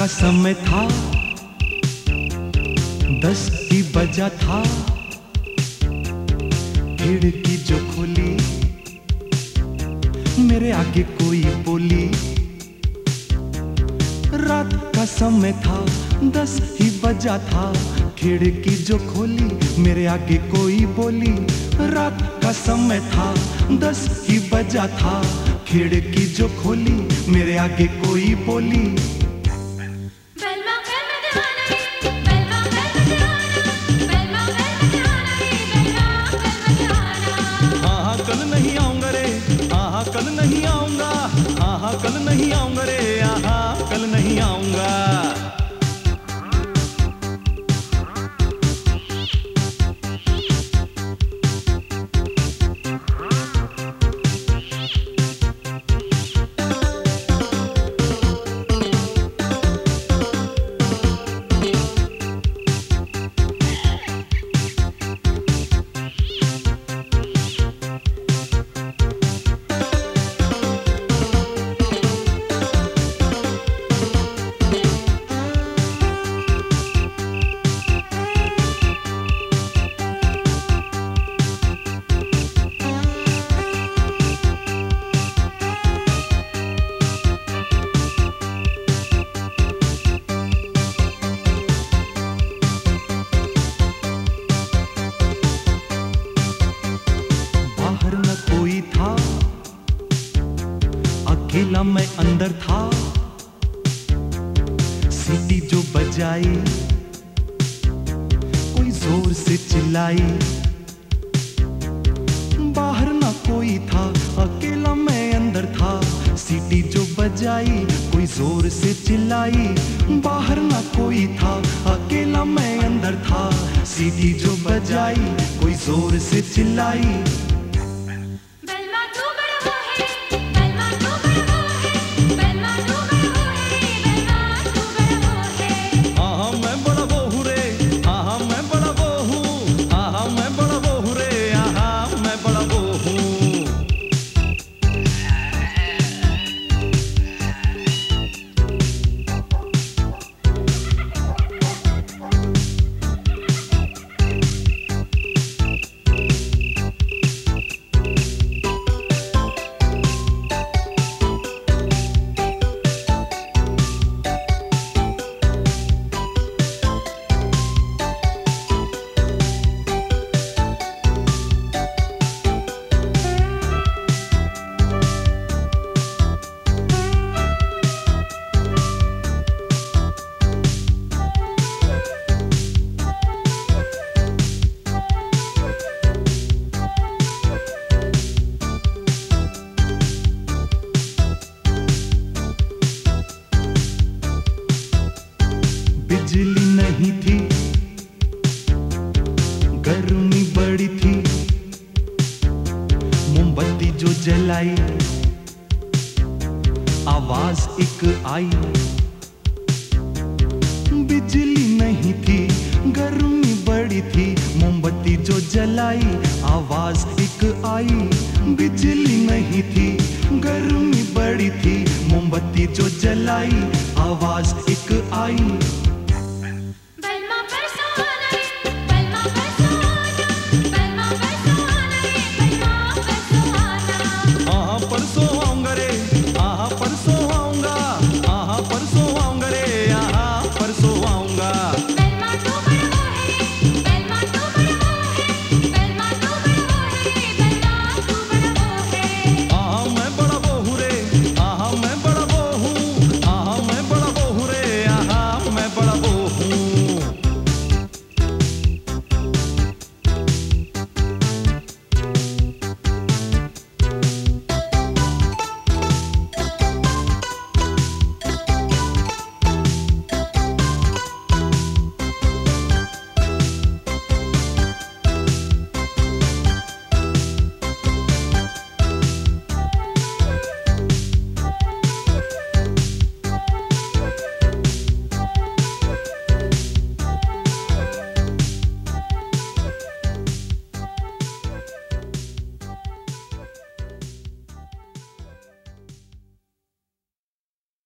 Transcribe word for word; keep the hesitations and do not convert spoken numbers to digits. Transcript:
समय था, दस ही बजा था। खिड़की जो खोली, मेरे आगे कोई बोली। रात का समय था, दस ही बजा था। खिड़की जो खोली, मेरे आगे कोई बोली। रात का समय था, दस ही बजा था। खिड़की जो खोली, मेरे आगे कोई बोली। कल नहीं आऊंगा रे, आहा कल नहीं आऊंगा, आहा कल नहीं आऊंगा रे, आहा कल नहीं आऊंगा। अकेला मैं अंदर था। सीटी जो बजाई, कोई जोर से चिल्लाई। बाहर ना कोई था, अकेला मैं अंदर था। सीटी जो बजाई, कोई जोर से चिल्लाई। बाहर ना कोई था, अकेला मैं अंदर था। सीटी जो बजाई, कोई जोर से चिल्लाई। बिजली नहीं थी, गर्मी बड़ी थी। मोमबत्ती जो जलाई, आवाज एक आई। बिजली नहीं थी, गर्मी बड़ी थी। मोमबत्ती जो जलाई, आवाज एक आई। बिजली नहीं थी, गर्मी बड़ी थी। मोमबत्ती जो जलाई, आवाज एक आई।